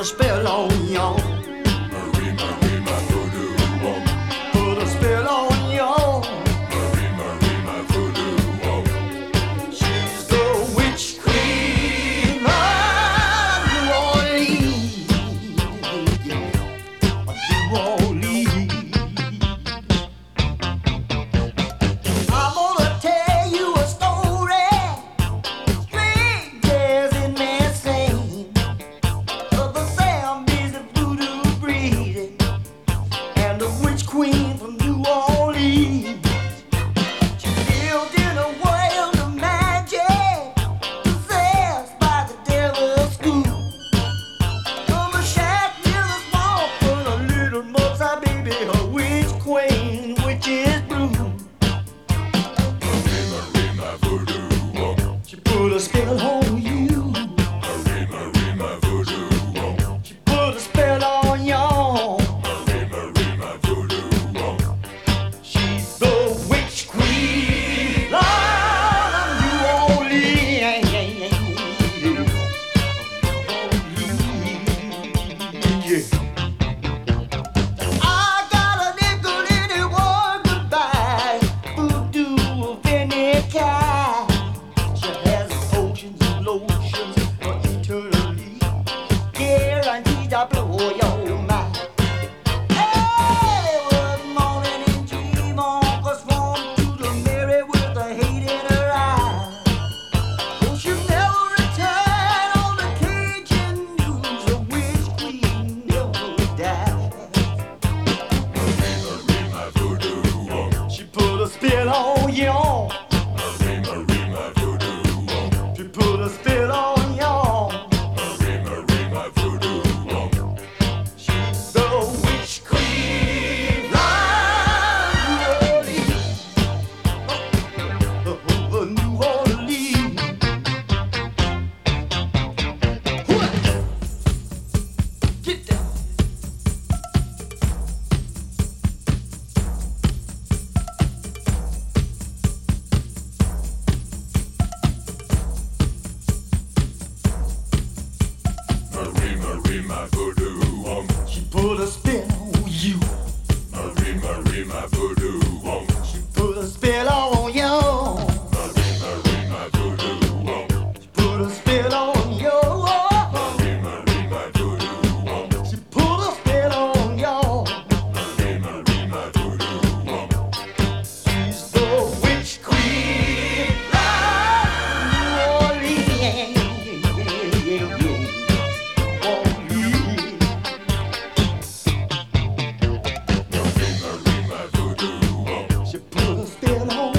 spell on you. Marie, Marie, my voodoo woman. Put a spell on you. Marie, Marie, my voodoo woman. She's the witch queen of New Orleans. New Orleans. I'm gonna tell you a story, strangers in their same, of the zombies of voodoo breeding and the witch queen from New Orleans. She lived in a world of magic, possessed by the devil's school. From a shack near the swamp, full of little mopsy baby, her witch queen, witch's brew. Marie, Marie, my voodoo woman. She put a spell on you. Marie, Marie, my voodoo woman. She put a spell on y'all. Marie, Marie, my voodoo woman. She's the witch queen of New Orleans. Yeah. I got a nickel in it, one goodbye. Voodoo of any kind. She has potions and lotions for eternally. Guaranteed to blow your mind. Hey, one morning in dream on was sworn to the Mary with the hate in her eye. Oh, she'll never return on the Cajun news. The witch queen never died. Marie, Marie, my voodoo woman. She put a spell on you. Marie, Marie, my voodoo woman. She put a spell on you. Marie, Marie, my voodoo woman. She's the witch queen of New Orleans. Get down. Marie, Marie, my voodoo woman. She put a spell on you. Marie, Marie, my voodoo woman. She put a spell on you. Marie, Marie, my voodoo woman. She put a spell on you. Marie, Marie, my voodoo woman. She put a spell on you. Marie, Marie, my voodoo woman. She's the witch queen of New Orleans. Marie, Marie, my voodoo woman. She put a spell on